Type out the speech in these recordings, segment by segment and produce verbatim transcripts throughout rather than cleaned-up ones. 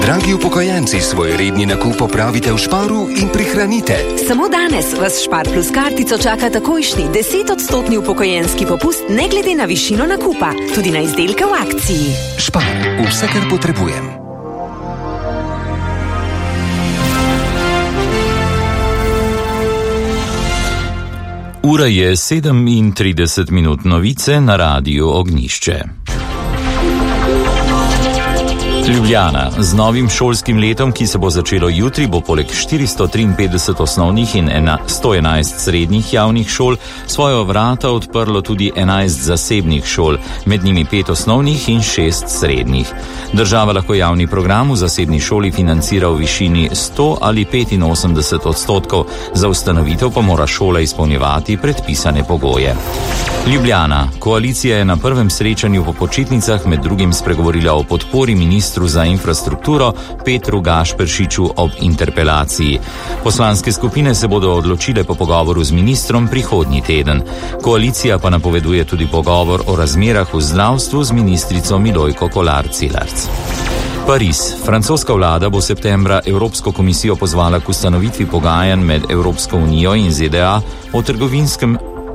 Dragi upokojenci, svoj redni nakup opravite v Sparu in prihranite. Samo danes vas Spar plus kartico čaka takojšnji desetodstotni upokojenski popust ne glede na višino nakupa, tudi na izdelke v akciji. Spar, vse, kar potrebujem. Ura je sedemintrideset minut, novice na Radiu Ognjišče. Ljubljana. Z novim šolskim letom, ki se bo začelo jutri, bo poleg štiristo triinpetdeset osnovnih in sto enajst srednjih javnih šol svojo vrata odprlo tudi enajst zasebnih šol, med njimi pet osnovnih in šest srednjih. Država lahko javni program v zasebni šoli financira v višini sto ali petinosemdeset odstotkov, za ustanovitev pa mora šola izpolnjevati predpisane pogoje. Ljubljana. Koalicija je na prvem srečanju po počitnicah med drugim spregovorila o podpori ministru za infrastrukturo Petru Gašperšiču ob interpelaciji. Poslanske skupine se bodo odločile po pogovoru z ministrom prihodnji teden. Koalicija pa napoveduje tudi pogovor o razmerah v zdravstvu z ministrico Milojko Kolar Celarc. Pariz. Francoska vlada bo septembra Evropsko komisijo pozvala k ustanovitvi pogajanj med Evropsko unijo in Z D A o trgovinskem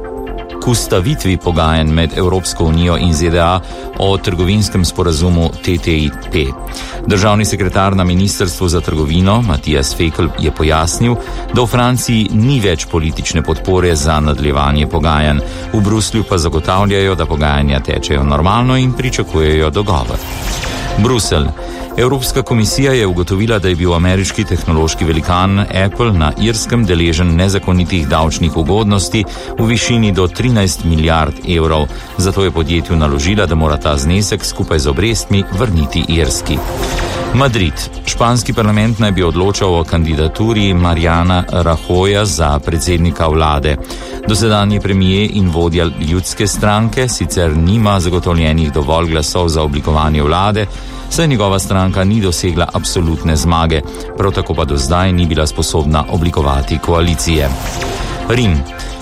k ustavitvi pogajanj med Evropsko unijo in Z D A o trgovinskem sporazumu T T I P. Državni sekretar na Ministrstvu za trgovino Matijas Fekl je pojasnil, da v Franciji ni več politične podpore za nadaljevanje pogajanj. V Bruslju pa zagotavljajo, da pogajanja tečejo normalno in pričakujejo dogovor. Bruselj. Evropska komisija je ugotovila, da je bil ameriški tehnološki velikan Apple na Irskem deležen nezakonitih davčnih ugodnosti v višini do trinajst milijard evrov. Zato je podjetju naložila, da mora ta znesek skupaj z obrestmi vrniti Irski. Madrid. Španski parlament naj bi odločal o kandidaturi Mariana Rajoya za predsednika vlade. Dosedanji premijer in vodja ljudske stranke sicer nima zagotovljenih dovolj glasov za oblikovanje vlade, saj njegova stranka ni dosegla absolutne zmage, prav tako pa do zdaj ni bila sposobna oblikovati koalicije. Rim.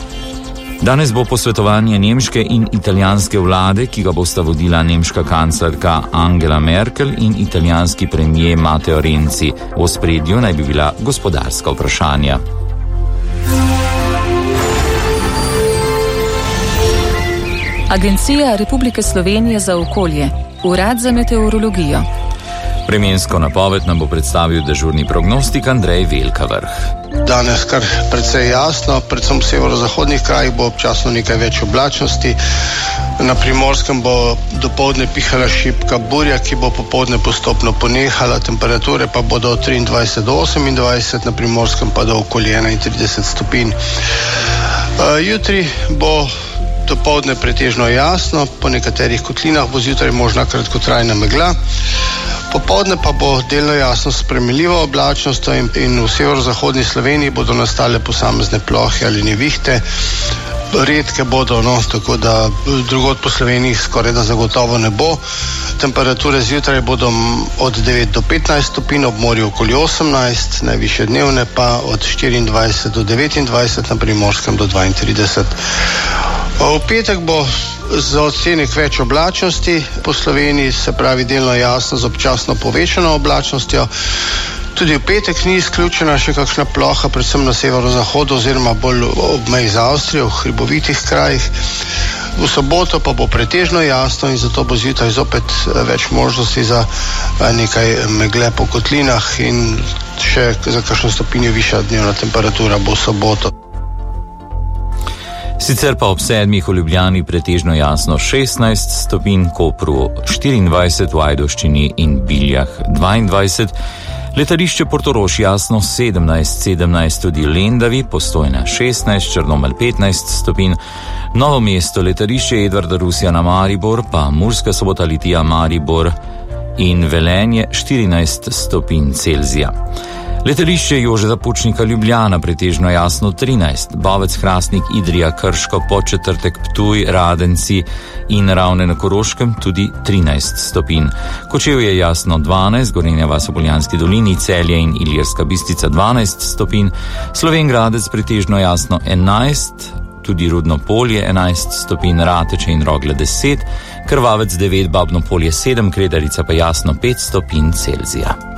Danes bo posvetovanje nemške in italijanske vlade, ki ga bosta vodila nemška kanclerka Angela Merkel in italijanski premijer Matteo Renzi. V ospredju naj bi bila gospodarska vprašanja. Agencija Republike Slovenije za okolje, Urad za meteorologijo. Vremensko napoved nam bo predstavil dežurni prognostik Andrej Velkavrh. Danes kar precej jasno, predvsem v severozahodnih krajih bo občasno nekaj več oblačnosti. Na Primorskem bo dopoldne pihala šibka burja, ki bo popoldne postopno ponehala, temperature pa bodo od triindvajset do osemindvajset, na Primorskem pa do okoli enaintrideset stopinj. Jutri bo dopoldne pretežno jasno, po nekaterih kotlinah bo zjutraj možna kratkotrajna megla. Popoldne pa bo delno jasno sprejemljiva oblačnost in, in v severozahodni Sloveniji bodo nastale posamezne plohe ali nevihte. Redke bodo, no, tako da drugod po Sloveniji skoraj da zagotovo ne bo. Temperature zjutraj bodo od devet do petnajst stopinj, ob morju okoli osemnajst, najvišje dnevne pa od štiriindvajset do devetindvajset, na Primorskem do dvaintrideset. V petek bo za odtenek več oblačnosti po Sloveniji, se pravi delno jasno z občasno povečano oblačnostjo. Tudi v petek ni izključena še kakšna ploha, predvsem na severozahodu oziroma bolj ob meji z Avstrijo, v hribovitih krajih. V soboto pa bo pretežno jasno in zato bo zjutraj zopet več možnosti za nekaj megle po kotlinah in še za kakšno stopinjo višja dnevna temperatura bo v soboto. Sicer pa ob sedmih v Ljubljani pretežno jasno šestnajst stopinj, Kopru štiriindvajset, v Ajdovščini in Biljah dvaindvajset, letališče Portorož jasno sedemnajst, sedemnajst tudi Lendavi, Postojna šestnajst, Črnomelj petnajst stopinj, Novo mesto, letališče Edvarda Rusjana Maribor, pa Murska Sobota Litija Maribor in Velenje štirinajst stopinj Celzija. Letališče Jožeta Pučnika Ljubljana pretežno jasno trinajst, Bovec Hrastnik Idrija Krško, Podčetrtek Ptuj, Radenci in Ravne na Koroškem tudi trinajst stopinj. Kočevje jasno dvanajst, Gorenja vas v Poljanski dolini, Celje in Ilirska Bistrica dvanajst stopinj, Slovenj Gradec pretežno jasno enajst, tudi Rudno Polje enajst stopinj, Rateče in Rogle deset, Krvavec devet, Babno Polje sedem, Kredarica pa jasno pet stopinj Celzija.